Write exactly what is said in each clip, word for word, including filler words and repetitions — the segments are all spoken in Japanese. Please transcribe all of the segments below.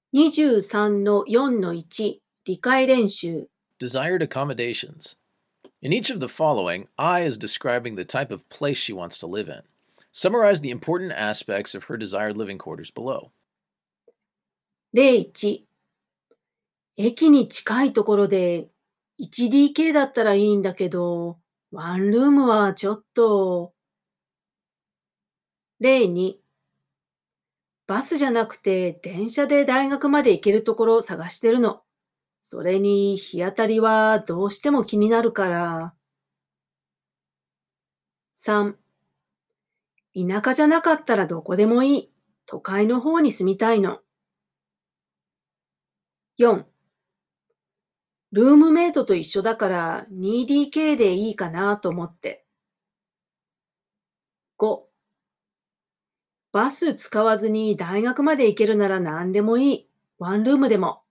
にじゅうさんのよんのいち理解練習 Desired accommodations. In each of the following, I is describing the type of place she wants to live in. Summarize the important aspects of her desired living quarters below. 例いち駅に近いところで ワンディーケー だったらいいんだけど、ワンルームはちょっと。例にバスじゃなくて電車で大学まで行けるところを探してるの。それに日当たりはどうしても気になるから。さん田舎じゃなかったらどこでもいい。都会の方に住みたいの。よんルームメイトと一緒だから ツーディーケー でいいかなと思って。ごバス使わずに大学まで行けるなら何でもいい。ワンルームでも。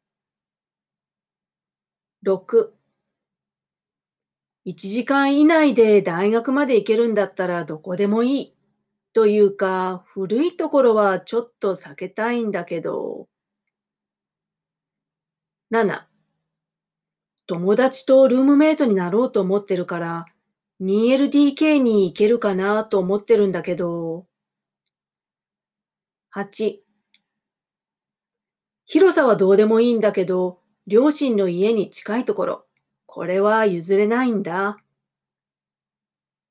ろくいちじかん以内で大学まで行けるんだったらどこでもいい。というか、古いところはちょっと避けたいんだけど。なな友達とルームメイトになろうと思ってるから、ツーエルディーケー に行けるかなと思ってるんだけど。はち広さはどうでもいいんだけど、両親の家に近いところ。これは譲れないんだ。